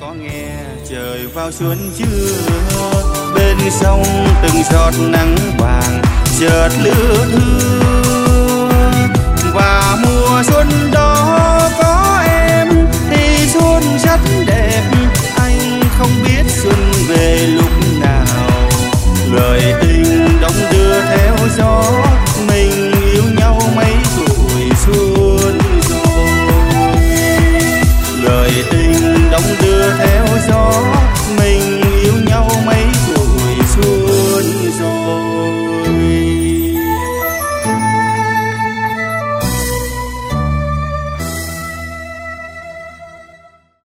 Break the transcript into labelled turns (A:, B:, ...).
A: có nghe trời vào xuân chưa, bên sông từng giọt nắng vàng chợt lướt hương và mùa xuân